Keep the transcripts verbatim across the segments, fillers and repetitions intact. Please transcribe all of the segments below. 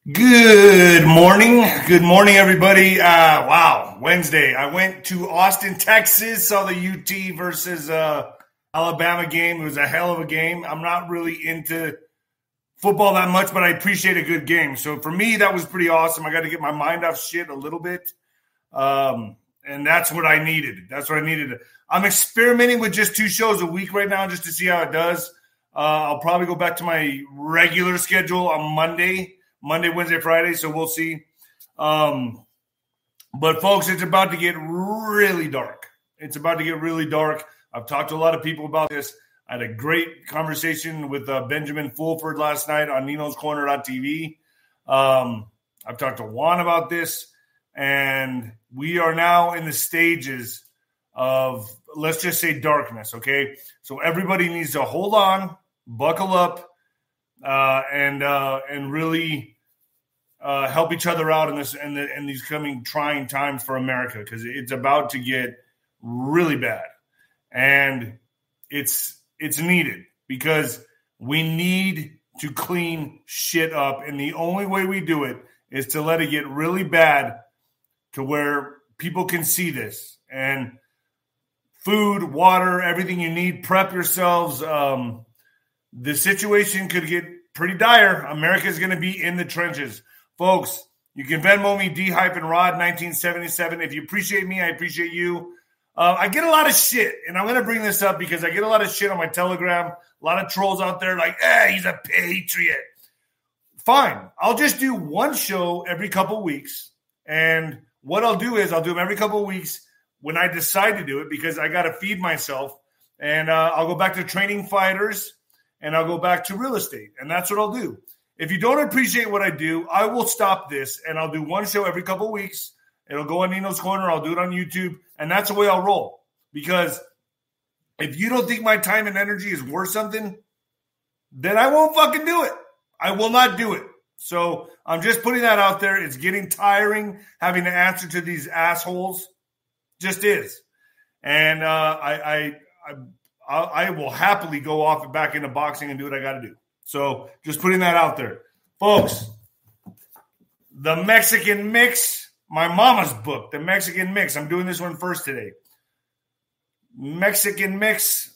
Good morning. Good morning, everybody. Uh, wow, Wednesday. I went to Austin, Texas, saw the U T versus uh, Alabama game. It was a hell of a game. I'm not really into football that much, but I appreciate a good game. So for me, that was pretty awesome. I got to get my mind off shit a little bit. Um, and that's what I needed. That's what I needed. I'm experimenting with just two shows a week right now just to see how it does. Uh, I'll probably go back to my regular schedule on Monday. Monday, Wednesday, Friday, so we'll see. Um, but, folks, it's about to get really dark. It's about to get really dark. I've talked to a lot of people about this. I had a great conversation with uh, Benjamin Fulford last night on Nino's Corner dot T V. Um, I've talked to Juan about this, and we are now in the stages of, let's just say, darkness, okay? So everybody needs to hold on, buckle up, Uh, and uh, and really uh, help each other out in this in, the, in these coming trying times for America, because it's about to get really bad, and it's it's needed because we need to clean shit up, and the only way we do it is to let it get really bad to where people can see this, and food, water, everything you need, prep yourselves. Um, The situation could get pretty dire. America is going to be in the trenches. Folks, you can Venmo me, D-Rod nineteen seventy-seven. If you appreciate me, I appreciate you. Uh, I get a lot of shit, and I'm going to bring this up because I get a lot of shit on my Telegram. A lot of trolls out there like, eh, he's a patriot. Fine. I'll just do one show every couple weeks, and what I'll do is I'll do them every couple weeks when I decide to do it because I got to feed myself, and uh, I'll go back to training fighters, and I'll go back to real estate, and that's what I'll do. If you don't appreciate what I do, I will stop this, and I'll do one show every couple of weeks. It'll go on Nino's Corner. I'll do it on YouTube, and that's the way I'll roll. Because if you don't think my time and energy is worth something, then I won't fucking do it. I will not do it. So I'm just putting that out there. It's getting tiring having to answer to these assholes. Just is. And uh, I, I, I I will happily go off and back into boxing and do what I got to do. So just putting that out there. Folks, the Mexican Mix, my mama's book, the Mexican Mix. I'm doing this one first today. Mexican Mix.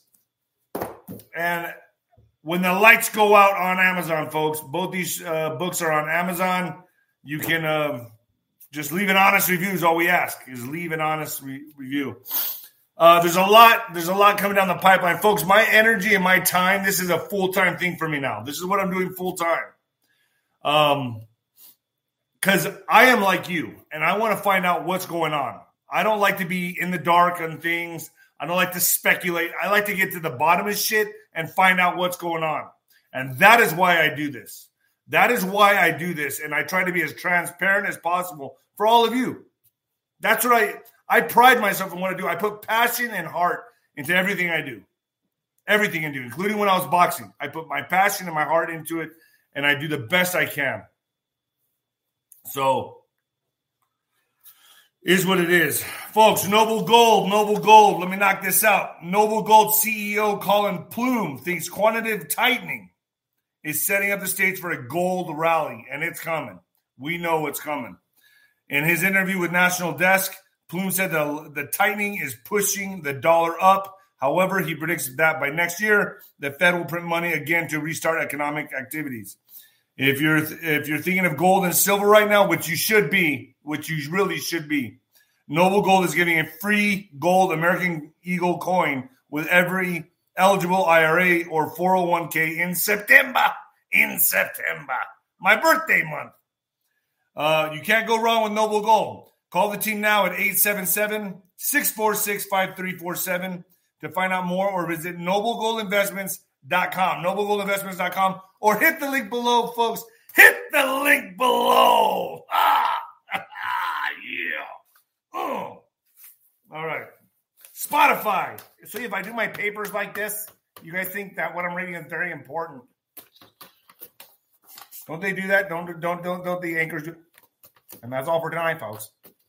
And when the lights go out on Amazon, folks, both these uh, books are on Amazon. You can uh, just leave an honest review is all we ask, is leave an honest re- review. Uh, there's a lot, there's a lot coming down the pipeline. Folks, my energy and my time, this is a full-time thing for me now. This is what I'm doing full-time. Um, because I am like you, and I want to find out what's going on. I don't like to be in the dark on things. I don't like to speculate. I like to get to the bottom of shit and find out what's going on. And that is why I do this. That is why I do this, and I try to be as transparent as possible for all of you. That's what I... I pride myself in what I do. I put passion and heart into everything I do. Everything I do, including when I was boxing. I put my passion and my heart into it, and I do the best I can. So, is what it is. Folks, Noble Gold, Noble Gold. Let me knock this out. Noble Gold C E O Colin Plume thinks quantitative tightening is setting up the stage for a gold rally, and it's coming. We know it's coming. In his interview with National Desk, Plume said the, the tightening is pushing the dollar up. However, he predicts that by next year, the Fed will print money again to restart economic activities. If you're if you're thinking of gold and silver right now, which you should be, which you really should be, Noble Gold is giving a free gold American Eagle coin with every eligible I R A or four oh one k in September. In September. My birthday month. Uh, you can't go wrong with Noble Gold. Call the team now at eight seven seven, six four six, five three four seven to find out more, or visit noble gold investments dot com, noble gold investments dot com, or hit the link below, folks. Hit the link below. Ah, yeah. Oh. All right. Spotify. See, if I do my papers like this, you guys think that what I'm reading is very important. Don't they do that? Don't, don't, don't, don't the anchors do? And that's all for tonight, folks.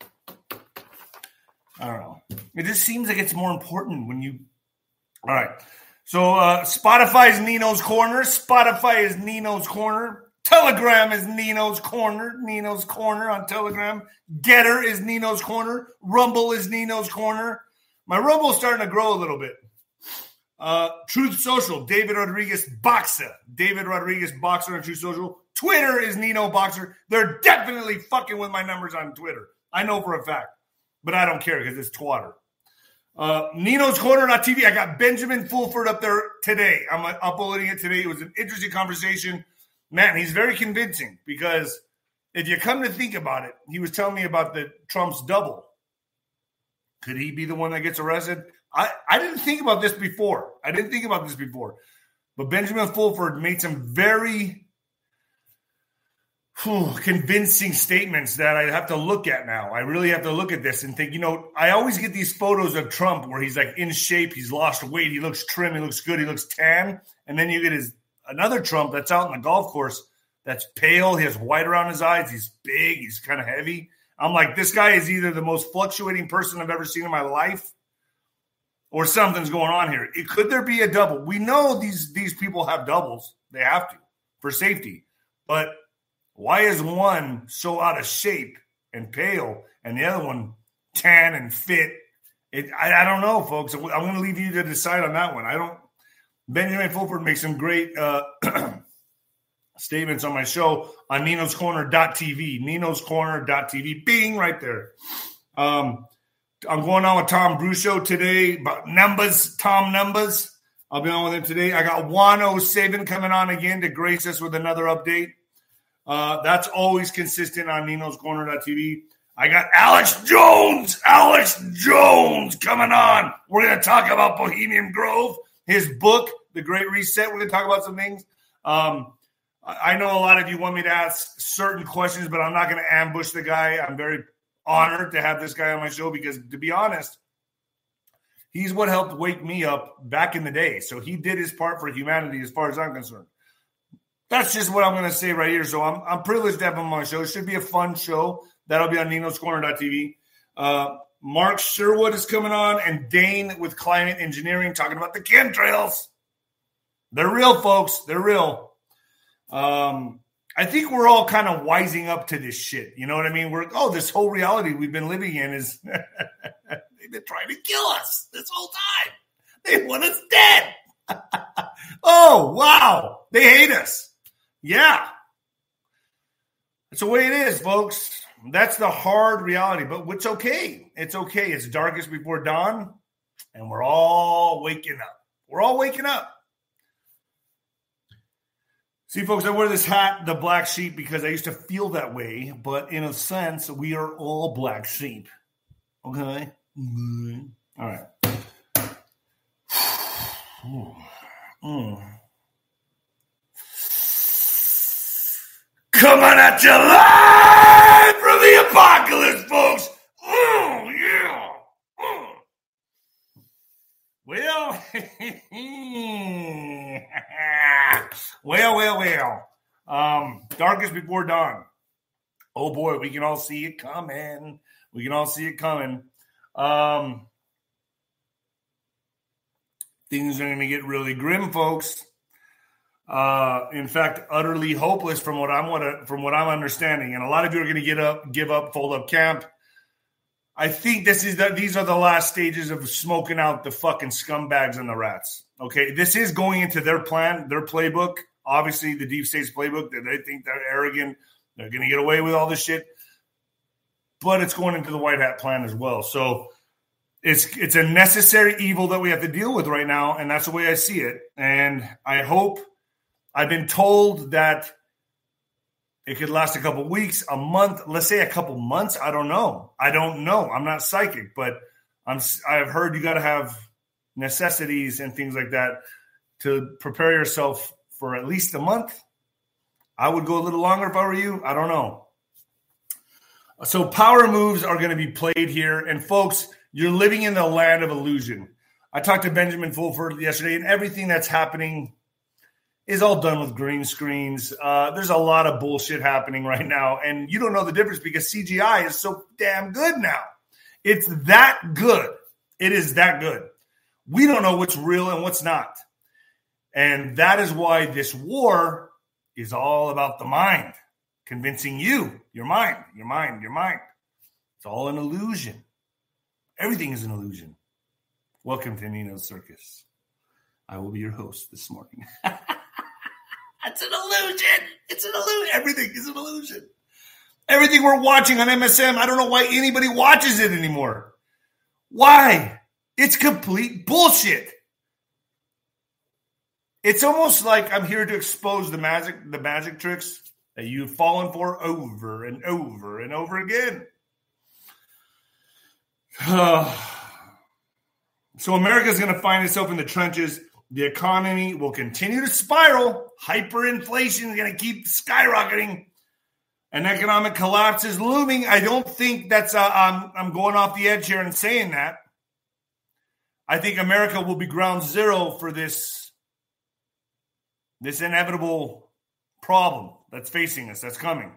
I don't know. It just seems like it's more important when you... All right. So uh, Spotify is Nino's Corner. Spotify is Nino's Corner. Telegram is Nino's Corner. Nino's Corner on Telegram. Getter is Nino's Corner. Rumble is Nino's Corner. My Rumble's starting to grow a little bit. Uh, Truth Social, David Rodriguez Boxer. David Rodriguez Boxer on Truth Social. Twitter is Nino Boxer. They're definitely fucking with my numbers on Twitter. I know for a fact. But I don't care because it's twatter. Uh, Nino's Corner dot T V. I got Benjamin Fulford up there today. I'm uploading it today. It was an interesting conversation. Man, he's very convincing because if you come to think about it, he was telling me about the Trump's double. Could he be the one that gets arrested? I, I didn't think about this before. I didn't think about this before. But Benjamin Fulford made some very whew, convincing statements that I have to look at now. I really have to look at this and think, you know, I always get these photos of Trump where he's like in shape, he's lost weight, he looks trim, he looks good, he looks tan. And then you get his another Trump that's out in the golf course that's pale, he has white around his eyes, he's big, he's kind of heavy. I'm like, this guy is either the most fluctuating person I've ever seen in my life or something's going on here. It, could there be a double? We know these, these people have doubles. They have to for safety. But why is one so out of shape and pale and the other one tan and fit? It, I, I don't know, folks. I'm going to leave you to decide on that one. I don't. Benjamin Fulford makes some great uh, statements on my show on Ninos Corner dot T V. Ninos Corner dot T V. Bing, right there. Um, I'm going on with Tom Brucho today. About numbers, Tom Numbers. I'll be on with him today. I got one oh seven coming on again to grace us with another update. Uh, that's always consistent on Ninos Corner dot T V. I got Alex Jones. Alex Jones coming on. We're going to talk about Bohemian Grove. His book, The Great Reset. We're going to talk about some things. Um, I know a lot of you want me to ask certain questions, but I'm not going to ambush the guy. I'm very honored to have this guy on my show because, to be honest, he's what helped wake me up back in the day. So he did his part for humanity as far as I'm concerned. That's just what I'm going to say right here. So I'm I'm privileged to have him on my show. It should be a fun show. That'll be on Ninos Corner dot T V. Uh, Mark Sherwood is coming on, and Dane with Climate Engineering talking about the chemtrails. They're real, folks. They're real. Um, I think we're all kind of wising up to this shit. You know what I mean? We're oh, this whole reality we've been living in is they've been trying to kill us this whole time. They want us dead. Oh, wow. They hate us. Yeah. That's the way it is, folks. That's the hard reality, but it's okay. It's okay. It's darkest before dawn, and we're all waking up. We're all waking up. See, folks, I wear this hat, the black sheep, because I used to feel that way, but in a sense, we are all black sheep. Okay? Mm-hmm. All right. Mm. Coming at you live from the apocalypse, folks. Oh, yeah. Oh. Well, well, well, well. Um, darkest before dawn. Oh, boy, we can all see it coming. We can all see it coming. Um, things are going to get really grim, folks. Uh, in fact, utterly hopeless from what I'm what from what I'm understanding, and a lot of you are going to get up, give up, fold up camp. I think this is the, these are the last stages of smoking out the fucking scumbags and the rats. Okay, this is going into their plan, their playbook. Obviously, the deep state's playbook. That they think they're arrogant, they're going to get away with all this shit, but it's going into the white hat plan as well. So it's it's a necessary evil that we have to deal with right now, and that's the way I see it. And I hope. I've been told that it could last a couple weeks, a month, let's say a couple months. I don't know. I don't know. I'm not psychic, but I'm, I've heard you got to have necessities and things like that to prepare yourself for at least a month. I would go a little longer if I were you. I don't know. So power moves are going to be played here. And folks, you're living in the land of illusion. I talked to Benjamin Fulford yesterday, and everything that's happening is all done with green screens. Uh, there's a lot of bullshit happening right now, and you don't know the difference because C G I is so damn good now. It's that good. It is that good. We don't know what's real and what's not. And that is why this war is all about the mind, convincing you, your mind, your mind, your mind. It's all an illusion. Everything is an illusion. Welcome to Nino's Circus. I will be your host this morning. It's an illusion. It's an illusion. Everything is an illusion. Everything we're watching on M S M, I don't know why anybody watches it anymore. Why? It's complete bullshit. It's almost like I'm here to expose the magic, the magic tricks that you've fallen for over and over and over again. So America's going to find itself in the trenches. The economy will continue to spiral. Hyperinflation is going to keep skyrocketing. An economic collapse is looming. I don't think that's, uh, I'm, I'm going off the edge here and saying that. I think America will be ground zero for this, this inevitable problem that's facing us, that's coming.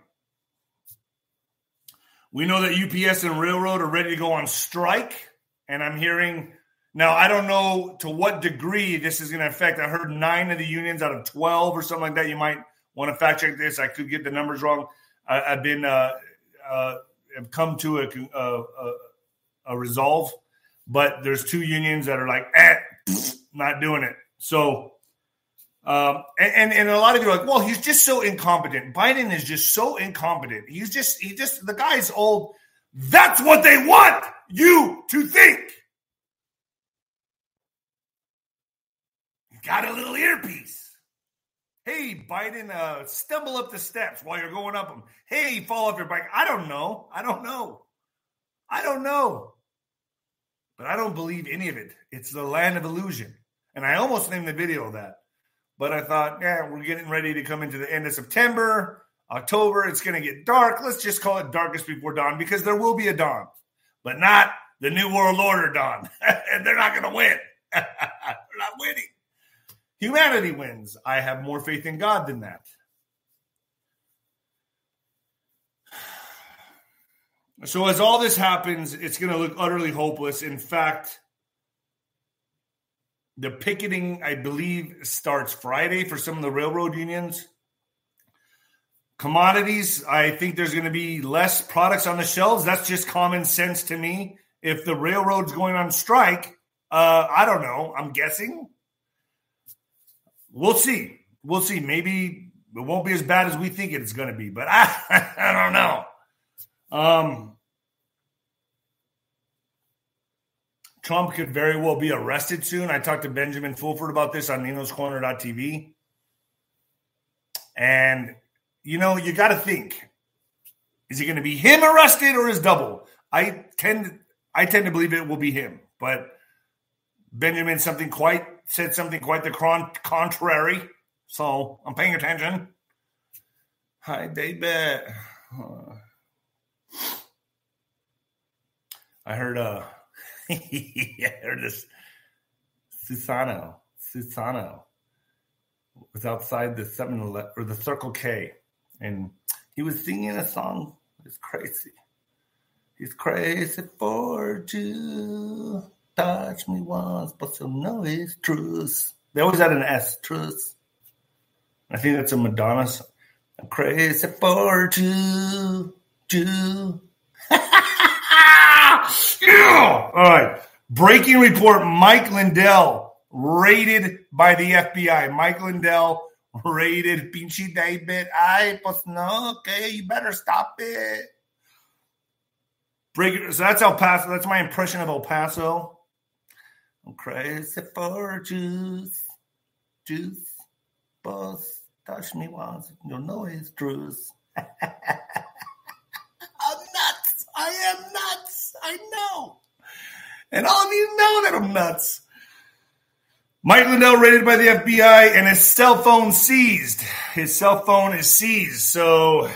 We know that U P S and Railroad are ready to go on strike, and I'm hearing, now I don't know to what degree this is going to affect. I heard nine of the unions out of twelve or something like that. You might want to fact check this. I could get the numbers wrong. I, I've been, uh, uh, have come to a, a, a, a resolve, but there's two unions that are like, eh, not doing it. So, Um, and, and, and a lot of you are like, well, he's just so incompetent. Biden is just so incompetent. He's just, he just, the guy's old. That's what they want you to think. You got a little earpiece. Hey, Biden, uh, stumble up the steps while you're going up them. Hey, fall off your bike. I don't know. I don't know. I don't know. But I don't believe any of it. It's the land of illusion. And I almost named the video that. But I thought, yeah, we're getting ready to come into the end of September, October. It's going to get dark. Let's just call it darkest before dawn, because there will be a dawn, but not the New World Order dawn. And they're not going to win. They're not winning. Humanity wins. I have more faith in God than that. So as all this happens, it's going to look utterly hopeless. In fact, the picketing, I believe, starts Friday for some of the railroad unions. Commodities, I think there's going to be less products on the shelves. That's just common sense to me. If the railroad's going on strike, uh, I don't know. I'm guessing. We'll see. We'll see. Maybe it won't be as bad as we think it's going to be, but I, I don't know. Um, Trump could very well be arrested soon. I talked to Benjamin Fulford about this on Ninos Corner dot T V. And, you know, you got to think, is it going to be him arrested or his double? I tend, I tend to believe it will be him. But Benjamin something quite said something quite the con- contrary. So I'm paying attention. Hi, baby. Uh, I heard uh I heard this Susano. Susano was outside the seven eleven or the Circle K, and he was singing a song. It's crazy. He's crazy for you. Touch me once, but you'll know it's truth. They always had an S, truth. I think that's a Madonna song. I'm crazy for you, you. Yeah. All right. Breaking report: Mike Lindell raided by the F B I. Mike Lindell raided. Pinche David. Ay, pues no. Okay, you better stop it. Break. So that's El Paso. That's my impression of El Paso. I'm crazy for juice, juice, boss. Touch me once, you'll know it's truth. I'm nuts. I am nuts. I know. And all of you know that I'm nuts. Mike Lindell raided by the F B I and his cell phone seized. His cell phone is seized. So,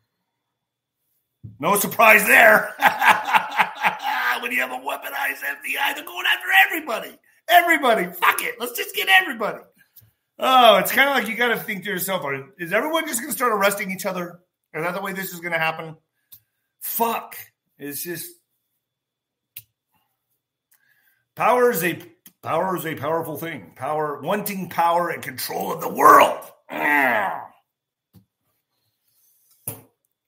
no surprise there. When you have a weaponized F B I, they're going after everybody. Everybody. Fuck it. Let's just get everybody. Oh, it's kind of like you got to think to yourself, is everyone just going to start arresting each other? Is that the way this is going to happen? Fuck. It's just power is a power is a powerful thing. Power, wanting power and control of the world.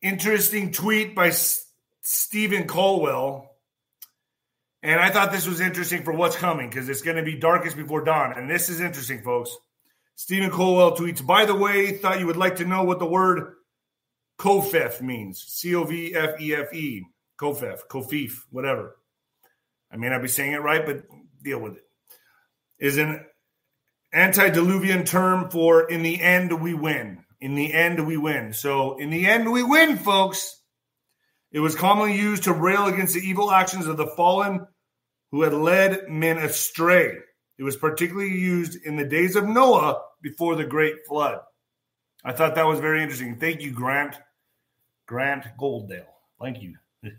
interesting tweet by S- Stephen Colwell. And I thought this was interesting for what's coming because it's going to be darkest before dawn. And this is interesting, folks. Stephen Colwell tweets, by the way, thought you would like to know what the word Covfefe means. C O V F E F E. Covfefe, Covfefe, whatever. I may not be saying it right, but deal with it. Is an antediluvian term for in the end we win. In the end we win. So in the end we win, folks. It was commonly used to rail against the evil actions of the fallen who had led men astray. It was particularly used in the days of Noah before the great flood. I thought that was very interesting. Thank you, Grant. Grant Golddale. Thank you.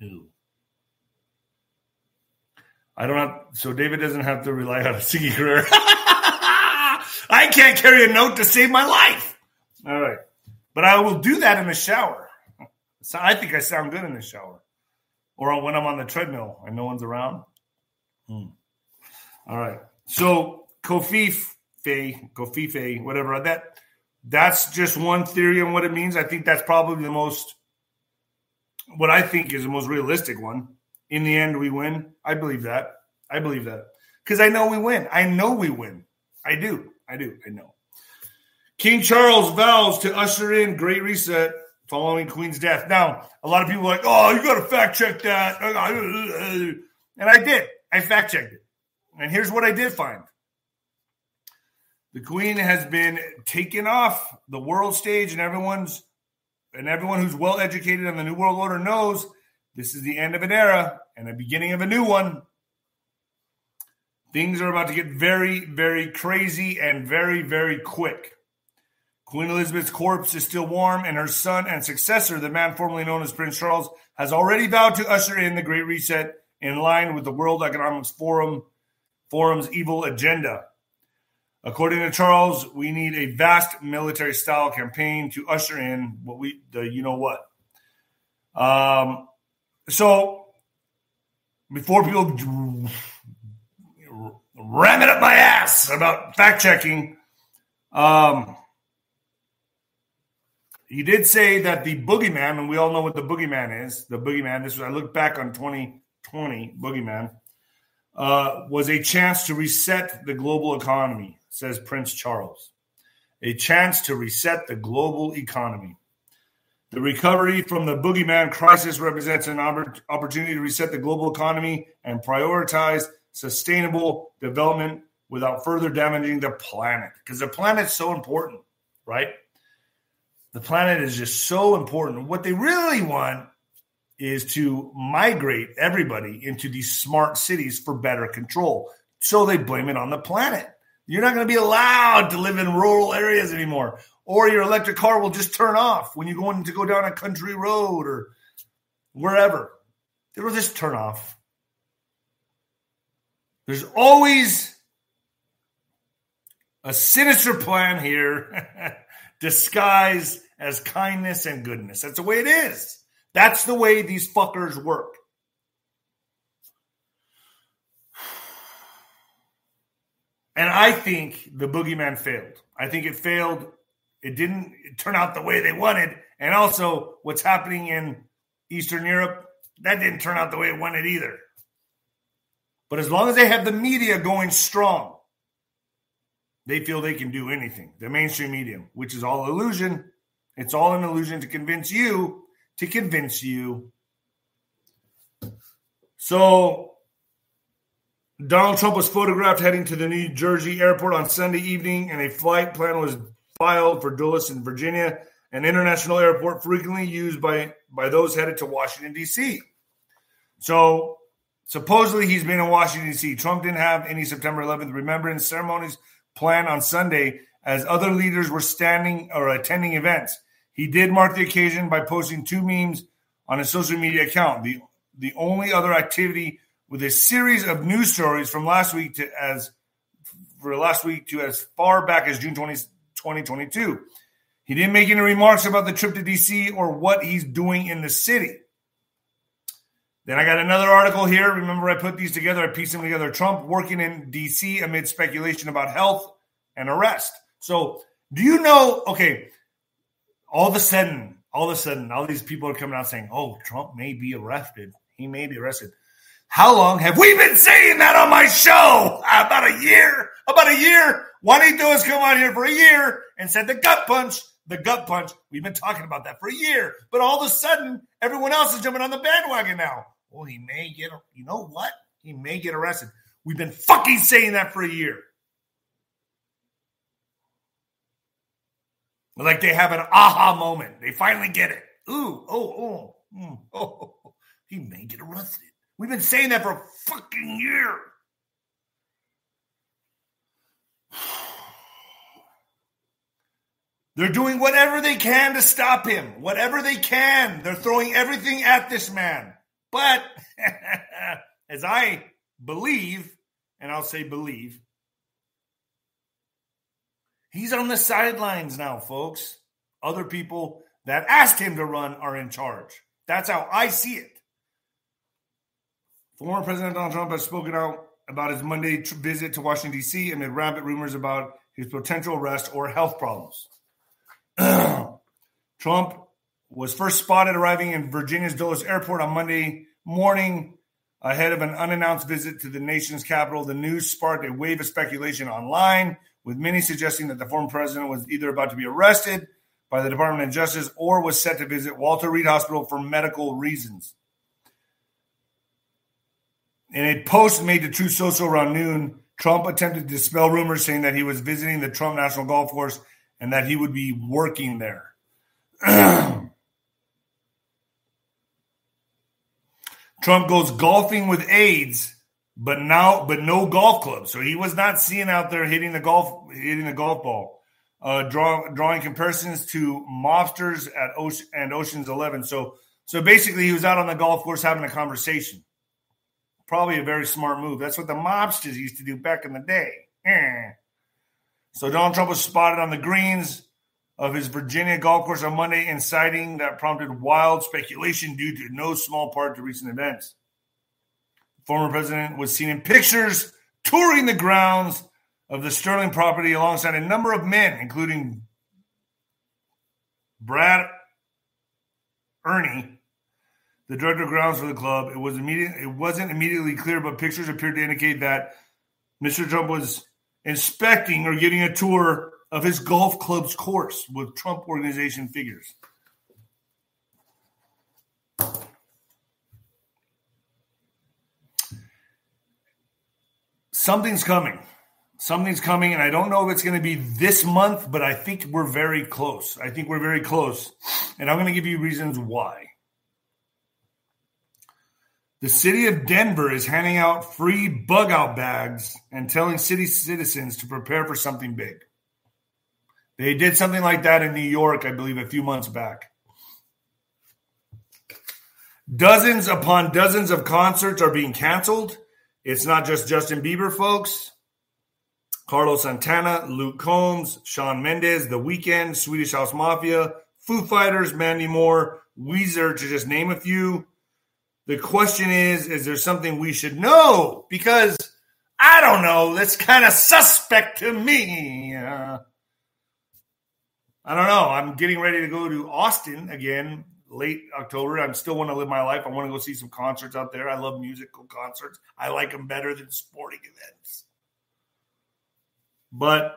I don't have, so David doesn't have to rely on a singing career. I can't carry a note to save my life. All right. But I will do that in the shower. So I think I sound good in the shower. Or when I'm on the treadmill and no one's around. Hmm. All right. So Covfefe, Covfefe, whatever, that that's just one theory on what it means. I think that's probably the most, what I think is the most realistic one. In the end, we win. I believe that. I believe that. Because I know we win. I know we win. I do. I do. I know. King Charles vows to usher in Great Reset following Queen's death. Now, a lot of people are like, oh, you got to fact check that. And I did. I fact checked it. And here's what I did find. The Queen has been taken off the world stage, and everyone's and everyone who's well educated on the New World Order knows this is the end of an era and the beginning of a new one. Things are about to get very, very crazy and very, very quick. Queen Elizabeth's corpse is still warm, and her son and successor, the man formerly known as Prince Charles, has already vowed to usher in the Great Reset in line with the World Economic Forum Forum's evil agenda. According to Charles, we need a vast military-style campaign to usher in what we, the you know what. Um, so before people ram it up my ass about fact-checking, um, he did say that the boogeyman, and we all know what the boogeyman is, the boogeyman, this was, I looked back on twenty twenty, boogeyman, uh, was a chance to reset the global economy, says Prince Charles. A chance to reset the global economy. The recovery from the boogeyman crisis represents an opportunity to reset the global economy and prioritize sustainable development without further damaging the planet. Because the planet's so important, right? The planet is just so important. What they really want is to migrate everybody into these smart cities for better control. So they blame it on the planet. You're not going to be allowed to live in rural areas anymore. Or your electric car will just turn off when you're going to go down a country road or wherever. It'll just turn off. There's always a sinister plan here disguised as kindness and goodness. That's the way it is. That's the way these fuckers work. And I think the boogeyman failed. I think it failed. It didn't turn out the way they wanted. And also, what's happening in Eastern Europe, that didn't turn out the way it wanted either. But as long as they have the media going strong, they feel they can do anything. The mainstream media, which is all illusion. It's all an illusion to convince you, to convince you. So Donald Trump was photographed heading to the New Jersey airport on Sunday evening, and a flight plan was filed for Dulles in Virginia, an international airport frequently used by, by those headed to Washington, D C. So supposedly he's been in Washington, D C. Trump didn't have any September eleventh remembrance ceremonies planned on Sunday as other leaders were standing or attending events. He did mark the occasion by posting two memes on his social media account. The, the only other activity with a series of news stories from last week to as for last week to as far back as June twentieth, twenty twenty-two. He didn't make any remarks about the trip to D C or what he's doing in the city. Then I got another article here. Remember, I put these together. I pieced them together. Trump working in D C amid speculation about health and arrest. So do you know, okay, all of a sudden, all of a sudden, all these people are coming out saying, oh, Trump may be arrested. He may be arrested. How long have we been saying that on my show? About a year. About a year. Juanito has come on here for a year and said the gut punch, the gut punch. We've been talking about that for a year. But all of a sudden, everyone else is jumping on the bandwagon now. Well, he may get, you know what? He may get arrested. We've been fucking saying that for a year. Like they have an aha moment. They finally get it. Ooh, oh, oh, mm, oh, oh, he may get arrested. We've been saying that for a fucking year. They're doing whatever they can to stop him. Whatever they can. They're throwing everything at this man. But as I believe, and I'll say believe, he's on the sidelines now, folks. Other people that asked him to run are in charge. That's how I see it. Former President Donald Trump has spoken out about his Monday tr- visit to Washington, D C amid rampant rumors about his potential arrest or health problems. Trump was first spotted arriving in Virginia's Dulles Airport on Monday morning ahead of an unannounced visit to the nation's capital. The news sparked a wave of speculation online, with many suggesting that the former president was either about to be arrested by the Department of Justice or was set to visit Walter Reed Hospital for medical reasons. In a post made to Truth Social around noon, Trump attempted to dispel rumors saying that he was visiting the Trump National Golf Course and that he would be working there. Trump goes golfing with aides, but now, but no golf clubs. So he was not seen out there hitting the golf, hitting the golf ball, uh, draw, drawing comparisons to mobsters at Ocean and Ocean's Eleven. So, so basically, he was out on the golf course having a conversation. Probably a very smart move. That's what the mobsters used to do back in the day. Eh. So Donald Trump was spotted on the greens of his Virginia golf course on Monday, inciting that prompted wild speculation due to no small part to recent events. The former president was seen in pictures touring the grounds of the Sterling property alongside a number of men, including Brad Ernie, the director of grounds for the club. It was immediate. It wasn't immediately clear, but pictures appeared to indicate that Mister Trump was inspecting or getting a tour of his golf club's course with Trump organization figures. Something's coming. Something's coming, and I don't know if it's going to be this month, but I think we're very close. I think we're very close, and I'm going to give you reasons why. The city of Denver is handing out free bug-out bags and telling city citizens to prepare for something big. They did something like that in New York, I believe, a few months back. Dozens upon dozens of concerts are being canceled. It's not just Justin Bieber, folks. Carlos Santana, Luke Combs, Shawn Mendes, The Weeknd, Swedish House Mafia, Foo Fighters, Mandy Moore, Weezer, to just name a few. The question is, is there something we should know? Because, I don't know, that's kind of suspect to me. Uh, I don't know. I'm getting ready to go to Austin again, late October. I still want to live my life. I want to go see some concerts out there. I love musical concerts. I like them better than sporting events. But,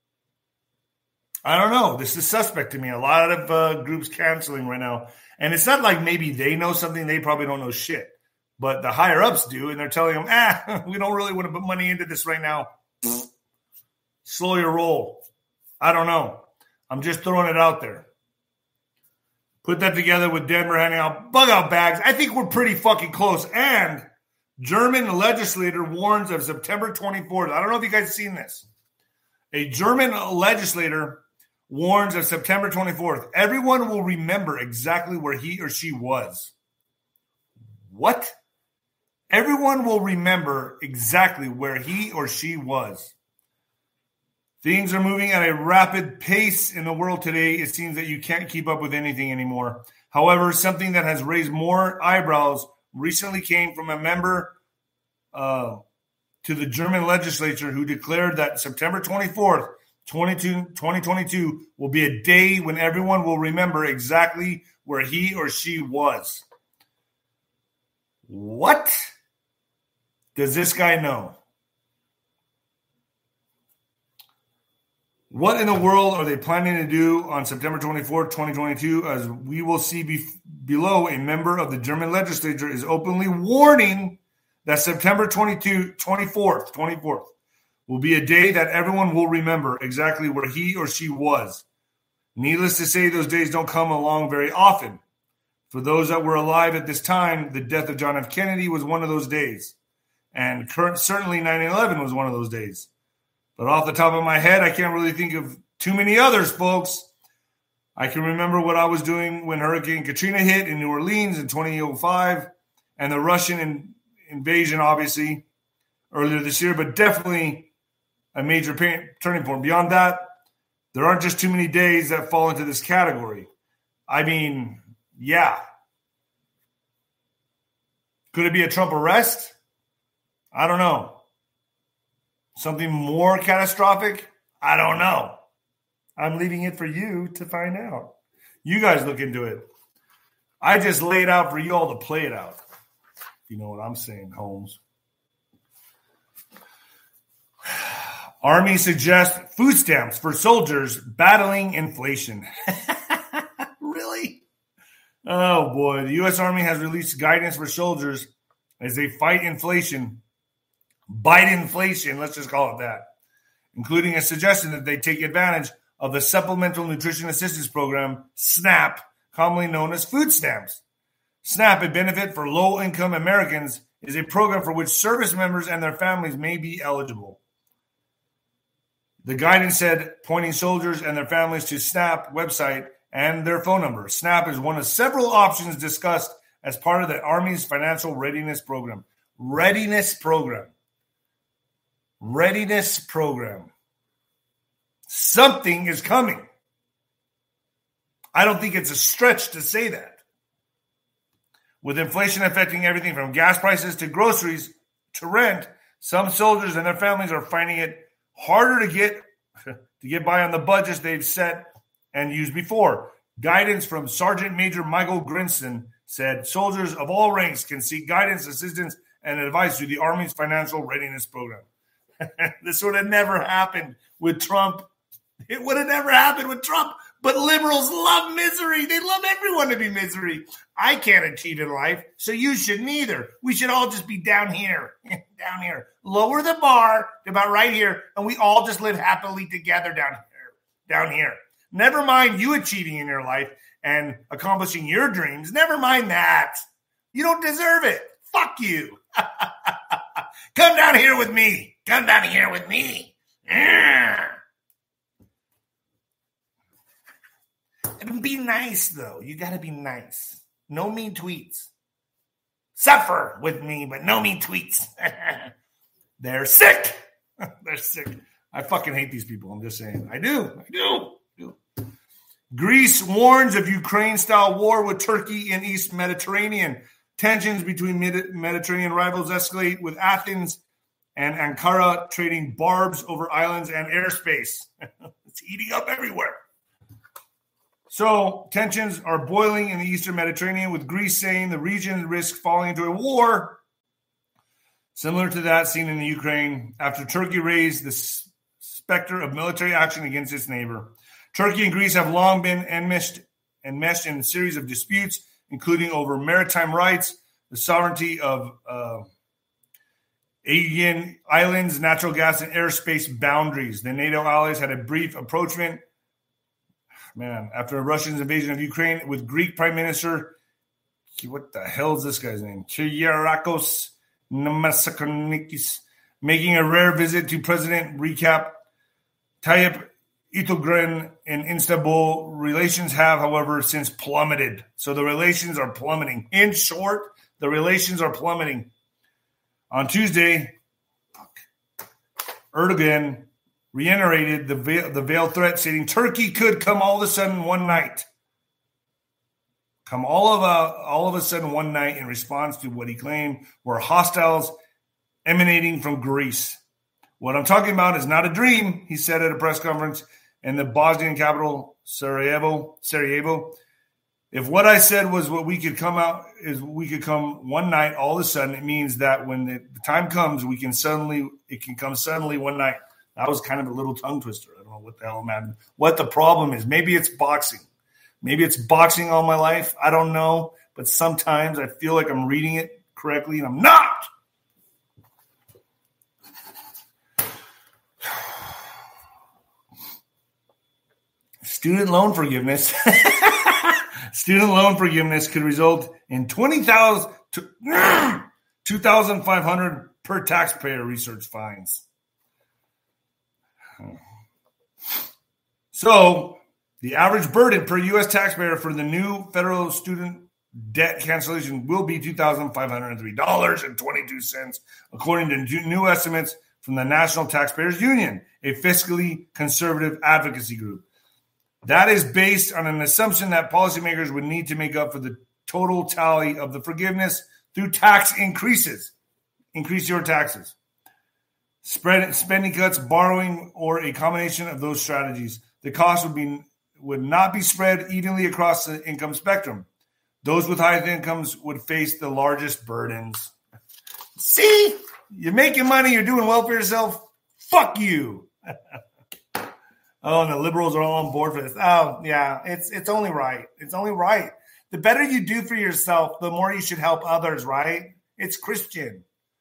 I don't know. This is suspect to me. A lot of uh, groups canceling right now. And it's not like maybe they know something. They probably don't know shit. But the higher-ups do, and they're telling them, ah, we don't really want to put money into this right now. Slow your roll. I don't know. I'm just throwing it out there. Put that together with Denver handing out bug-out bags. I think we're pretty fucking close. And German legislator warns of September twenty-fourth. I don't know if you guys have seen this. A German legislator warns of September twenty-fourth. Everyone will remember exactly where he or she was. What? Everyone will remember exactly where he or she was. Things are moving at a rapid pace in the world today. It seems that you can't keep up with anything anymore. However, something that has raised more eyebrows recently came from a member uh, to the German legislature who declared that September twenty-fourth twenty twenty-two will be a day when everyone will remember exactly where he or she was. What does this guy know? What in the world are they planning to do on September twenty-fourth, twenty twenty-two? As we will see be- below, a member of the German legislature is openly warning that September twenty-second, twenty-fourth, twenty-fourth will be a day that everyone will remember exactly where he or she was. Needless to say, those days don't come along very often. For those that were alive at this time, the death of John F. Kennedy was one of those days. And current, certainly nine eleven was one of those days. But off the top of my head, I can't really think of too many others, folks. I can remember what I was doing when Hurricane Katrina hit in New Orleans in twenty oh five and the Russian in, invasion, obviously, earlier this year, but definitely a major pain, turning point. Beyond that, there aren't just too many days that fall into this category. I mean, yeah. Could it be a Trump arrest? I don't know. Something more catastrophic? I don't know. I'm leaving it for you to find out. You guys look into it. I just laid out for you all to play it out. You know what I'm saying, Holmes. Army suggests food stamps for soldiers battling inflation. Really? Oh, boy. The U S Army has released guidance for soldiers as they fight inflation. Bite inflation, let's just call it that, including a suggestion that they take advantage of the Supplemental Nutrition Assistance Program, SNAP, commonly known as food stamps. SNAP, a benefit for low-income Americans, is a program for which service members and their families may be eligible. The guidance said pointing soldiers and their families to SNAP website and their phone number. SNAP is one of several options discussed as part of the Army's Financial Readiness Program. Readiness Program. Readiness Program. Something is coming. I don't think it's a stretch to say that. With inflation affecting everything from gas prices to groceries to rent, some soldiers and their families are finding it harder to get to get by on the budgets they've set and used before. Guidance from Sergeant Major Michael Grinson said soldiers of all ranks can seek guidance, assistance, and advice through the Army's Financial Readiness Program. This would have never happened with Trump. It would have never happened with Trump. But liberals love misery. They love everyone to be misery. I can't achieve in life, so you shouldn't either. We should all just be down here. Down here. Lower the bar to about right here, and we all just live happily together down here. Down here. Never mind you achieving in your life and accomplishing your dreams. Never mind that. You don't deserve it. Fuck you. Come down here with me. Come down here with me. Yeah. Be nice, though. You got to be nice. No mean tweets. Suffer with me, but no mean tweets. They're sick. They're sick. I fucking hate these people. I'm just saying. I do. I do. I do. Greece warns of Ukraine-style war with Turkey in East Mediterranean. Tensions between Mediterranean rivals escalate with Athens and Ankara trading barbs over islands and airspace. It's heating up everywhere. So tensions are boiling in the Eastern Mediterranean, with Greece saying the region risks falling into a war similar to that seen in the Ukraine after Turkey raised the specter of military action against its neighbor. Turkey and Greece have long been enmeshed, enmeshed in a series of disputes, including over maritime rights, the sovereignty of uh, Aegean Islands, natural gas, and airspace boundaries. The NATO allies had a brief approachment, man, after Russia's invasion of Ukraine, with Greek Prime Minister, what the hell is this guy's name? Kyriakos Namasakonikis, making a rare visit to President Recep Tayyip Erdogan in Istanbul. Relations have, however, since plummeted. So the relations are plummeting. In short, the relations are plummeting. On Tuesday, Erdogan reiterated the veil, the veiled threat, stating Turkey could come all of a sudden one night. Come all of a, all of a sudden one night in response to what he claimed were hostiles emanating from Greece. What I'm talking about is not a dream, he said at a press conference in the Bosnian capital, Sarajevo. Sarajevo. If what I said was what we could come out is we could come one night, all of a sudden, it means that when the, the time comes, we can suddenly, it can come suddenly one night. That was kind of a little tongue twister. I don't know what the hell I'm at. What the problem is. Maybe it's boxing. Maybe it's boxing all my life. I don't know. But sometimes I feel like I'm reading it correctly and I'm not. Student loan forgiveness. Student loan forgiveness could result in twenty thousand to two thousand five hundred per taxpayer, research finds. So, the average burden per U S taxpayer for the new federal student debt cancellation will be two thousand five hundred three dollars and twenty-two cents, according to new estimates from the National Taxpayers Union, a fiscally conservative advocacy group. That is based on an assumption that policymakers would need to make up for the total tally of the forgiveness through tax increases. Increase your taxes. Spread spending cuts, borrowing, or a combination of those strategies. The cost would be would not be spread evenly across the income spectrum. Those with high incomes would face the largest burdens. See? You're making money, you're doing well for yourself. Fuck you. Oh, and the liberals are all on board for this. Oh, yeah, it's it's only right. It's only right. The better you do for yourself, the more you should help others, right? It's Christian.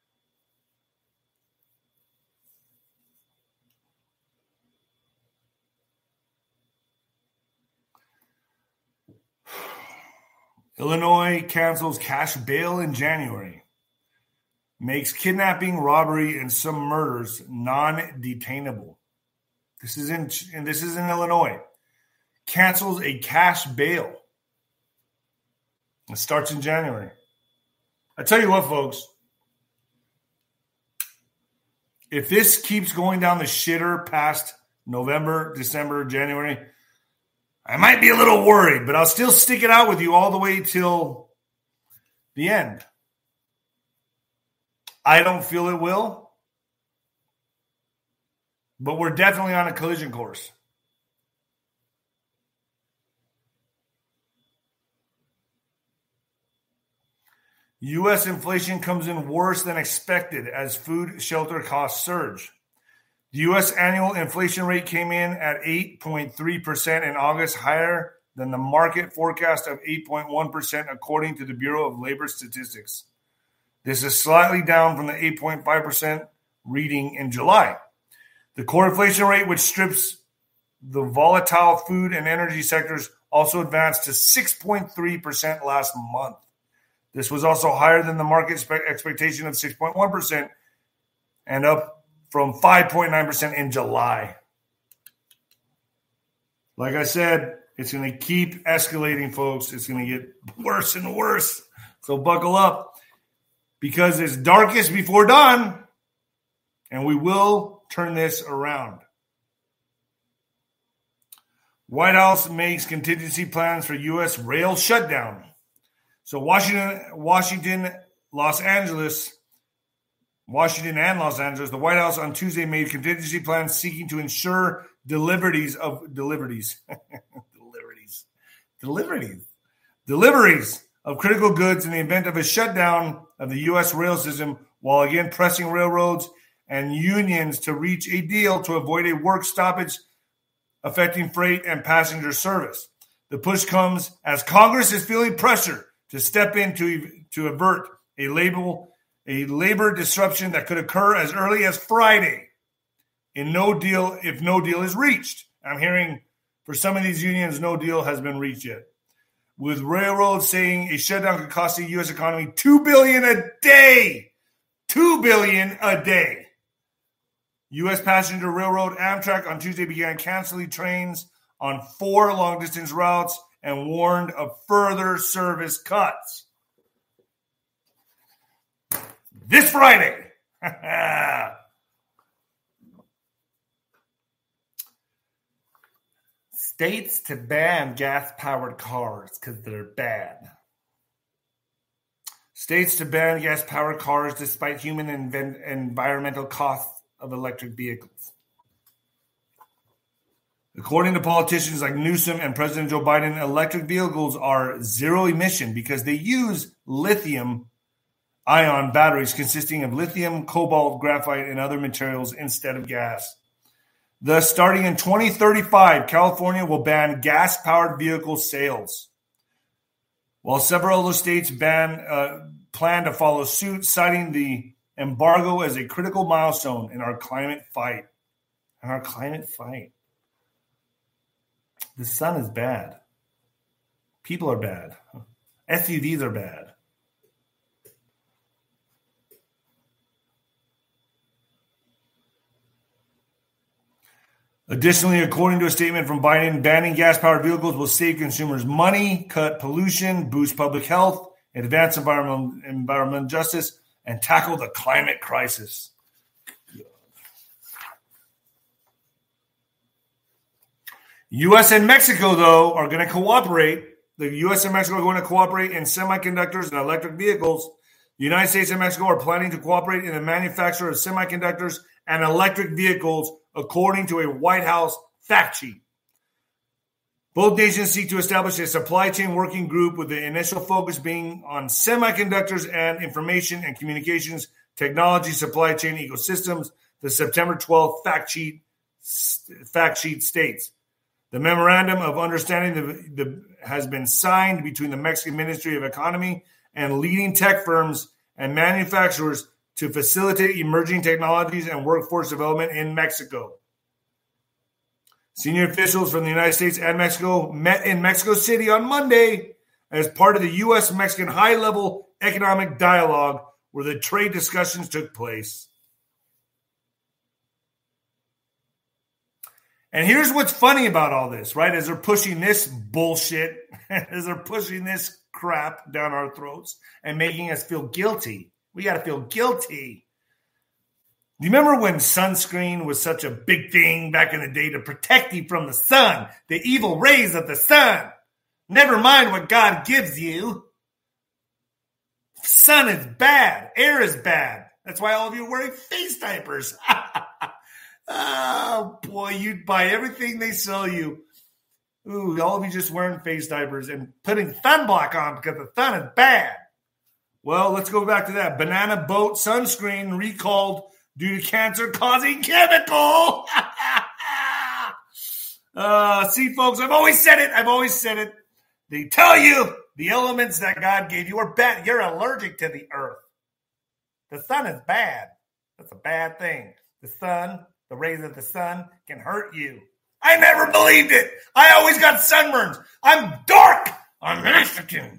Illinois cancels cash bail in January. Makes kidnapping, robbery, and some murders non-detainable. This is in and this is in Illinois. Cancels a cash bail. It starts in January. I tell you what, folks. If this keeps going down the shitter past November, December, January, I might be a little worried, but I'll still stick it out with you all the way till the end. I don't feel it will, but we're definitely on a collision course. U S inflation comes in worse than expected as food shelter costs surge. The U S annual inflation rate came in at eight point three percent in August, higher than the market forecast of eight point one percent, according to the Bureau of Labor Statistics. This is slightly down from the eight point five percent reading in July. The core inflation rate, which strips the volatile food and energy sectors, also advanced to six point three percent last month. This was also higher than the market expectation of six point one percent and up from five point nine percent in July. Like I said, it's going to keep escalating, folks. It's going to get worse and worse. So buckle up, because it's darkest before dawn, and we will turn this around. White House makes contingency plans for U S rail shutdown. So Washington, Washington, Los Angeles, Washington and Los Angeles, the White House on Tuesday made contingency plans seeking to ensure deliveries of deliveries, deliveries, deliveries, deliveries of critical goods in the event of a shutdown of the U S rail system, while again pressing railroads and unions to reach a deal to avoid a work stoppage affecting freight and passenger service. The push comes as Congress is feeling pressure to step in to, to avert a label, a labor disruption that could occur as early as Friday in no deal if no deal is reached. I'm hearing for some of these unions, no deal has been reached yet. With railroads saying a shutdown could cost the U S economy two billion dollars a day. two billion dollars a day. U S passenger railroad Amtrak on Tuesday began canceling trains on four long-distance routes and warned of further service cuts. This Friday. States to ban gas-powered cars because they're bad. States to ban gas-powered cars despite human and environmental costs of electric vehicles. According to politicians like Newsom and President Joe Biden, electric vehicles are zero emission because they use lithium ion batteries consisting of lithium, cobalt, graphite, and other materials instead of gas. Thus, starting in twenty thirty-five, California will ban gas-powered vehicle sales, while several other states ban uh, plan to follow suit, citing the embargo as a critical milestone in our climate fight. In our climate fight. The sun is bad. People are bad. S U Vs are bad. Additionally, according to a statement from Biden, banning gas-powered vehicles will save consumers money, cut pollution, boost public health, advance environmental, environmental justice, and tackle the climate crisis. U S and Mexico, though, are going to cooperate. The U S and Mexico are going to cooperate in semiconductors and electric vehicles. The United States and Mexico are planning to cooperate in the manufacture of semiconductors and electric vehicles, according to a White House fact sheet. Both nations seek to establish a supply chain working group with the initial focus being on semiconductors and information and communications technology supply chain ecosystems. The September twelfth fact sheet, fact sheet states. The memorandum of understanding the, the, has been signed between the Mexican Ministry of Economy and leading tech firms and manufacturers to facilitate emerging technologies and workforce development in Mexico. Senior officials from the United States and Mexico met in Mexico City on Monday as part of the U S Mexican high-level economic dialogue where the trade discussions took place. And here's what's funny about all this, right? As they're pushing this bullshit, as they're pushing this crap down our throats and making us feel guilty. We got to feel guilty. Do you remember when sunscreen was such a big thing back in the day to protect you from the sun, the evil rays of the sun? Never mind what God gives you. Sun is bad. Air is bad. That's why all of you are wearing face diapers. Oh, boy, you'd buy everything they sell you. Ooh, all of you just wearing face diapers and putting sunblock on because the sun is bad. Well, let's go back to that. Banana boat sunscreen recalled due to cancer-causing chemical. uh, see, folks, I've always said it. I've always said it. They tell you the elements that God gave you are bad. You're allergic to the earth. The sun is bad. That's a bad thing. The sun... The rays of the sun can hurt you. I never believed it. I always got sunburns. I'm dark. I'm Mexican.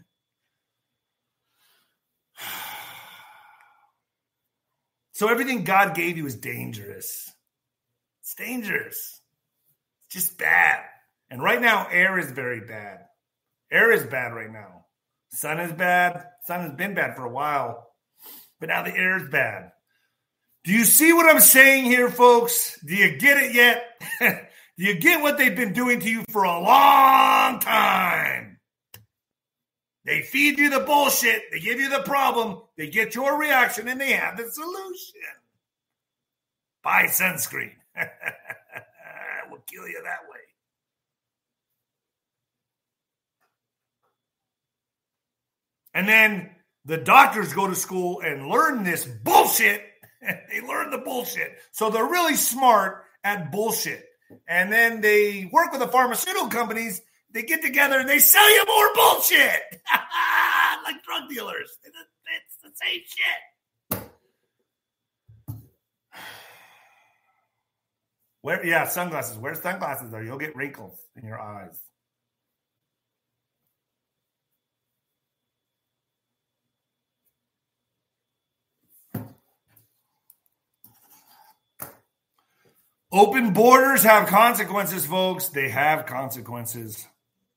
So everything God gave you is dangerous. It's dangerous. It's just bad. And right now, air is very bad. Air is bad right now. Sun is bad. Sun has been bad for a while. But now the air is bad. Do you see what I'm saying here, folks? Do you get it yet? Do you get what they've been doing to you for a long time? They feed you the bullshit. They give you the problem. They get your reaction, and they have the solution. Buy sunscreen. We'll kill you that way. And then the doctors go to school and learn this bullshit. They learn the bullshit. So they're really smart at bullshit. And then they work with the pharmaceutical companies. They get together and they sell you more bullshit. Like drug dealers. It's the same shit. Wear, yeah, sunglasses. Wear sunglasses or you'll get wrinkles in your eyes. Open borders have consequences, folks. They have consequences.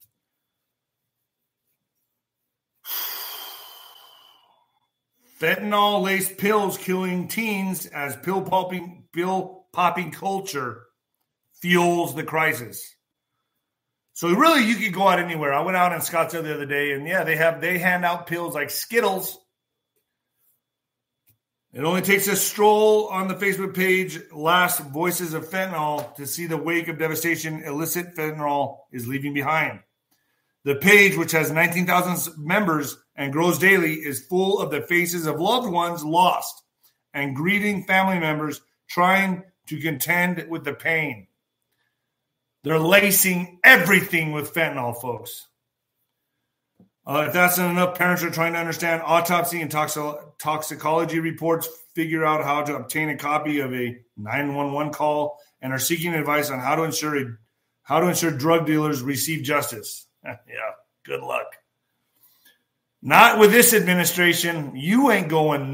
Fentanyl-laced pills killing teens as pill popping, pill popping culture fuels the crisis. So really, you could go out anywhere. I went out in Scottsdale the other day, and yeah, they have they hand out pills like Skittles. It only takes a stroll on the Facebook page, Last Voices of Fentanyl, to see the wake of devastation illicit fentanyl is leaving behind. The page, which has nineteen thousand members and grows daily, is full of the faces of loved ones lost and grieving family members trying to contend with the pain. They're lacing everything with fentanyl, folks. Uh, if that's not enough, parents are trying to understand autopsy and toxo- toxicology reports, figure out how to obtain a copy of a nine one one call, and are seeking advice on how to ensure a, how to ensure drug dealers receive justice. Yeah, good luck. Not with this administration. You ain't going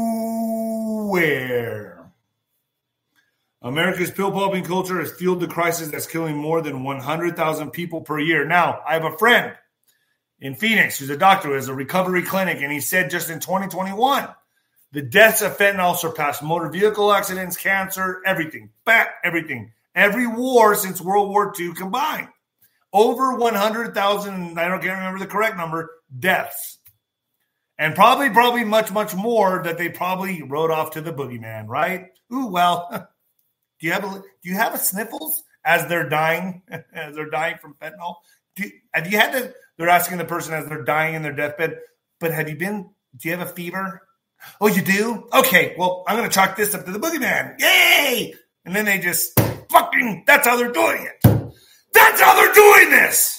nowhere. America's pill popping culture has fueled the crisis that's killing more than one hundred thousand people per year. Now, I have a friend in Phoenix who's a doctor who has a recovery clinic, and he said just in twenty twenty-one, the deaths of fentanyl surpassed motor vehicle accidents, cancer, everything. Back, everything. Every war since World War Two combined. Over one hundred thousand, I don't can't remember the correct number, deaths. And probably, probably much, much more that they probably wrote off to the boogeyman, right? Ooh, well, do you have a, do you have a sniffles as they're dying, as they're dying from fentanyl? Do, have you had to, they're asking the person as they're dying in their deathbed, but have you been, do you have a fever? Oh, you do? Okay, well, I'm going to chalk this up to the boogeyman. Yay! And then they just fucking, that's how they're doing it. That's how they're doing this.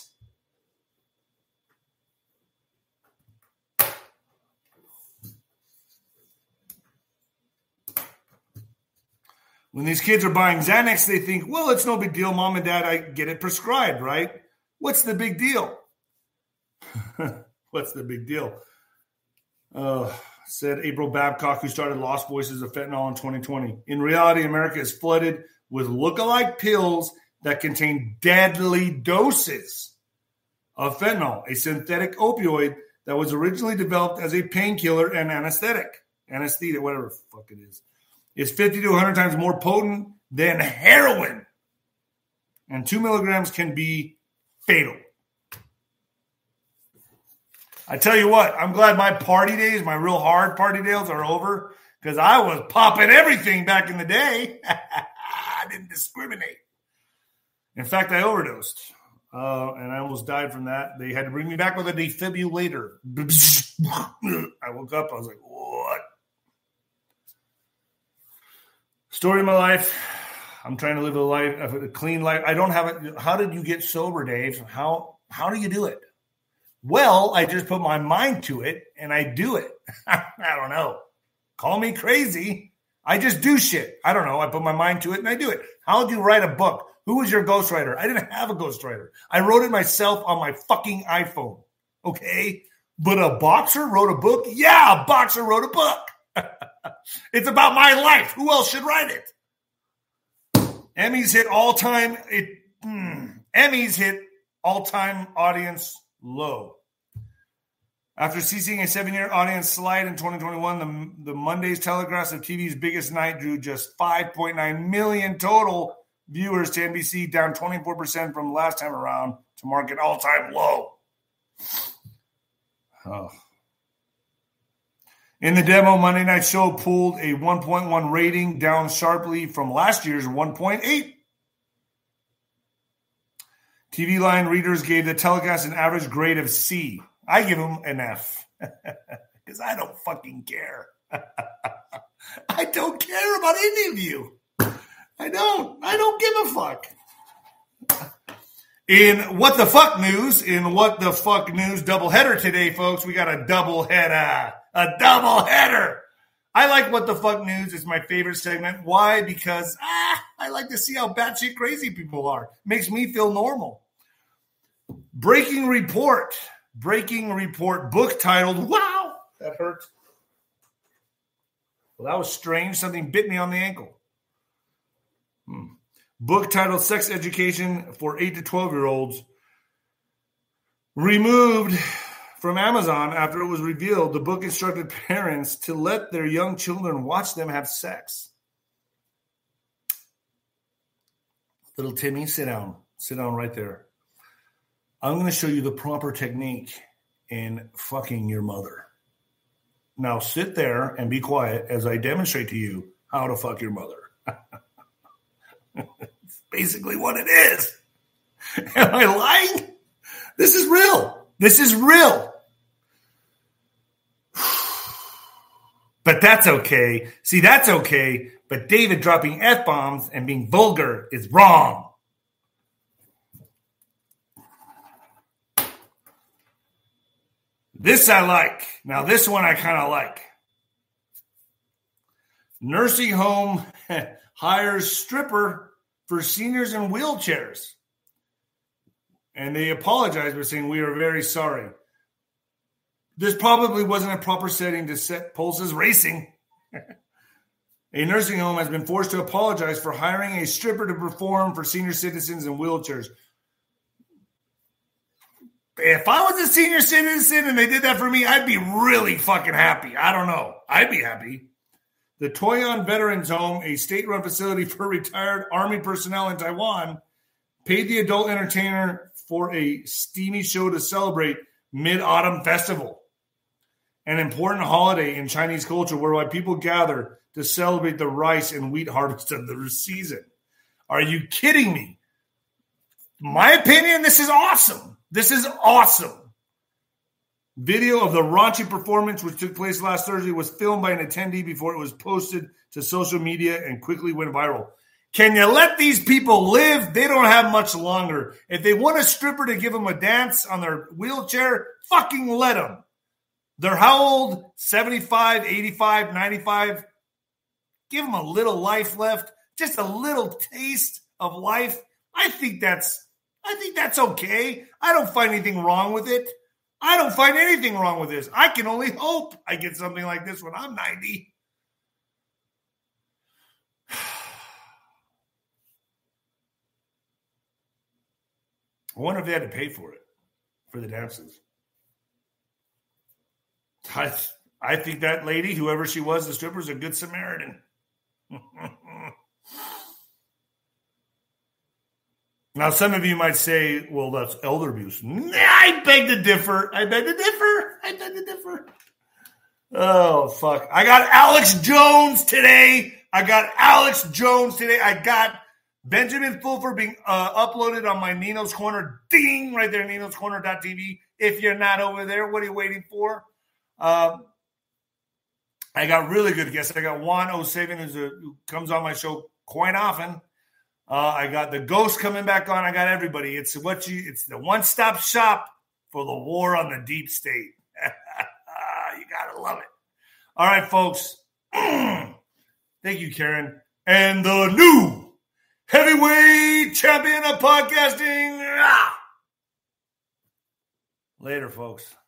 When these kids are buying Xanax, they think, well, it's no big deal. Mom and dad, I get it prescribed, right? What's the big deal? What's the big deal? Uh, said April Babcock, who started Lost Voices of Fentanyl in twenty twenty. In reality, America is flooded with lookalike pills that contain deadly doses of fentanyl, a synthetic opioid that was originally developed as a painkiller and anesthetic. Anesthesia, whatever the fuck it is. It's fifty to one hundred times more potent than heroin. And two milligrams can be fatal. I tell you what, I'm glad my party days, my real hard party days are over, because I was popping everything back in the day. I didn't discriminate. In fact, I overdosed, uh, and I almost died from that. They had to bring me back with a defibrillator. I woke up, I was like, what? Story of my life. I'm trying to live a life, a clean life. I don't have it. How did you get sober, Dave? How how do you do it? Well, I just put my mind to it, and I do it. I don't know. Call me crazy. I just do shit. I don't know. I put my mind to it, and I do it. How did you write a book? Who was your ghostwriter? I didn't have a ghostwriter. I wrote it myself on my fucking iPhone. Okay? But a boxer wrote a book? Yeah, a boxer wrote a book. It's about my life. Who else should write it? Emmys hit all-time it mm, Emmys hit all-time audience low. After ceasing a seven-year audience slide in twenty twenty-one, the, the Monday's telecast of T V's biggest night drew just five point nine million total viewers to N B C, down twenty-four percent from last time around to mark an all-time low. Oh. In the demo, Monday Night Show pulled a one point one rating, down sharply from last year's one point eight. T V Line readers gave the telecast an average grade of C. I give them an F because I don't fucking care. I don't care about any of you. I don't. I don't give a fuck. In What the Fuck News, in What the Fuck News doubleheader today, folks, we got a doubleheader. A doubleheader. I like What the Fuck News. It's my favorite segment. Why? Because ah, I like to see how batshit crazy people are. Makes me feel normal. Breaking report. Breaking report. Book titled, wow, that hurt. Well, that was strange. Something bit me on the ankle. Hmm. Book titled Sex Education for eight to twelve-year-olds. Removed from Amazon after it was revealed the book instructed parents to let their young children watch them have sex. Little Timmy, sit down. Sit down right there. I'm going to show you the proper technique in fucking your mother. Now sit there and be quiet as I demonstrate to you how to fuck your mother. It's basically what it is. Am I lying? This is real. This is real. But that's okay. See, that's okay. But David dropping F-bombs and being vulgar is wrong. This I like. Now, this one I kind of like. Nursing home hires stripper for seniors in wheelchairs. And they apologize by saying, we are very sorry. This probably wasn't a proper setting to set pulses racing. A nursing home has been forced to apologize for hiring a stripper to perform for senior citizens in wheelchairs. If I was a senior citizen and they did that for me, I'd be really fucking happy. I don't know. I'd be happy. The Toyon Veterans Home, a state-run facility for retired Army personnel in Taiwan, paid the adult entertainer for a steamy show to celebrate Mid-Autumn Festival, an important holiday in Chinese culture whereby people gather to celebrate the rice and wheat harvest of the season. Are you kidding me? My opinion, this is awesome. This is awesome. Video of the raunchy performance, which took place last Thursday, was filmed by an attendee before it was posted to social media and quickly went viral. Can you let these people live? They don't have much longer. If they want a stripper to give them a dance on their wheelchair, fucking let them. They're how old? seventy-five, eighty-five, ninety-five? Give them a little life left. Just a little taste of life. I think that's, I think that's okay. I don't find anything wrong with it. I don't find anything wrong with this. I can only hope I get something like this when I'm ninety. I wonder if they had to pay for it, for the dances. I, I think that lady, whoever she was, the stripper, is a good Samaritan. Now, some of you might say, well, that's elder abuse. Nah, I beg to differ. I beg to differ. I beg to differ. Oh, fuck. I got Alex Jones today. I got Alex Jones today. I got Benjamin Fulford being uh, uploaded on my Nino's Corner. Ding! Right there, ninos corner dot t v. If you're not over there, what are you waiting for? Um, I got really good guests. I got Juan O'Savin, who's a, who comes on my show quite often. Uh, I got the Ghost coming back on. I got everybody. It's what you. It's the one-stop shop for the war on the deep state. You gotta love it. All right, folks. Thank you, Karen. And the new heavyweight champion of podcasting. Later, folks.